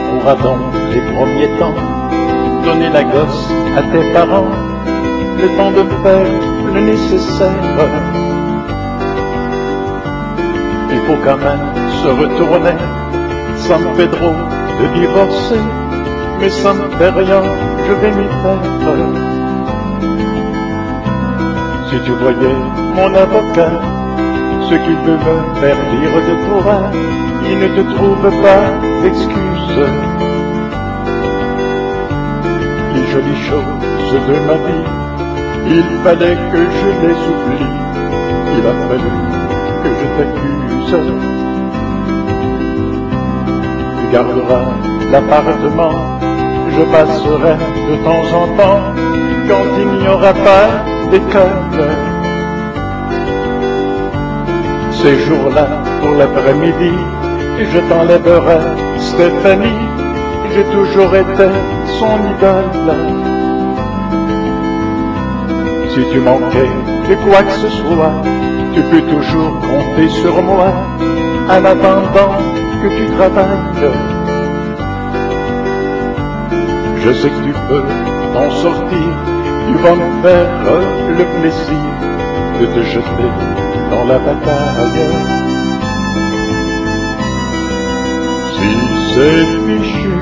pourra dans les premiers temps donner la gosse à tes parents, le temps de faire le nécessaire. Il faut quand même se retourner. San Pedro de divorcer, mais ça ne fait rien, je vais m'y faire. Si tu voyais mon avocat, ce qu'il veut me faire dire de toi, il ne te trouve pas d'excuses. Les jolies choses de ma vie, il fallait que je les oublie. Il a fallu que je t'accuse. Tu garderas l'appartement, je passerai de temps en temps quand il n'y aura pas d'école. Ces jours-là, pour l'après-midi, je t'enlèverai Stéphanie. J'ai toujours été son idole. Si tu manquais de quoi que ce soit, tu peux toujours compter sur moi, en attendant que tu travailles. Je sais que tu peux t'en sortir, tu vas me faire le plaisir de te jeter dans la bataille. Si c'est fichu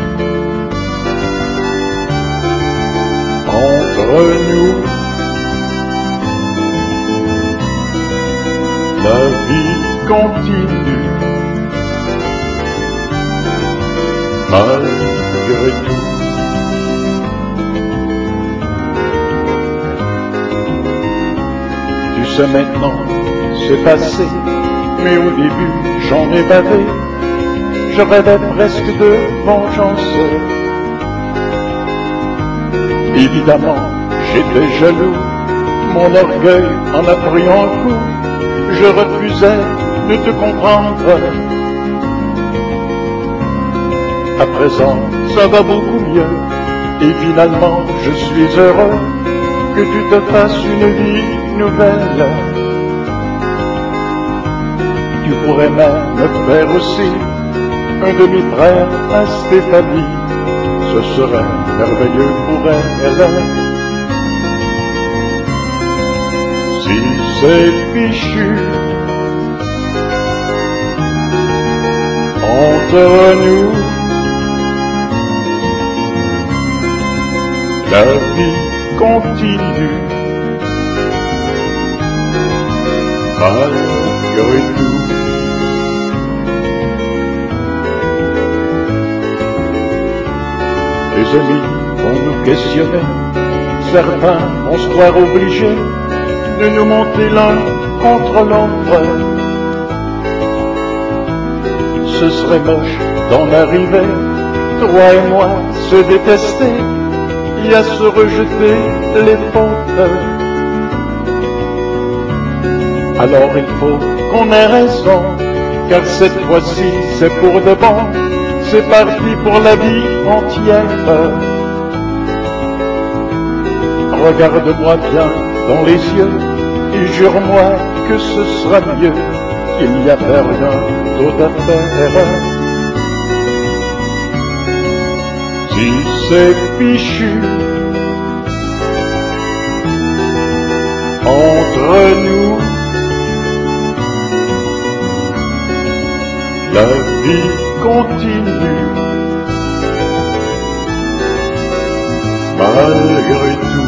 entre nous, la vie continue malgré tout. Tu sais maintenant, c'est passé, mais au début j'en ai bavé. Je rêvais presque de vengeance. Évidemment, j'étais jaloux, mon orgueil en a pris un coup. Je refusais de te comprendre. À présent, ça va beaucoup mieux, et finalement, je suis heureux que tu te fasses une vie nouvelle. Tu pourrais même me faire aussi un demi-frère à Stéphanie, ce serait merveilleux pour elle. Si c'est fichu entre nous, la vie continue malgré tout. Les amis vont nous questionner, certains vont se croire obligés de nous monter l'un contre l'autre. Ce serait moche d'en arriver, toi et moi se détester et à se rejeter les fautes. Alors il faut qu'on ait raison, car cette fois-ci c'est pour de bon. C'est parti pour la vie entière. Regarde-moi bien dans les yeux et jure-moi que ce sera mieux. Il n'y a plus rien d'autre à faire. Si c'est fichu entre nous, la vie continue malgré tout.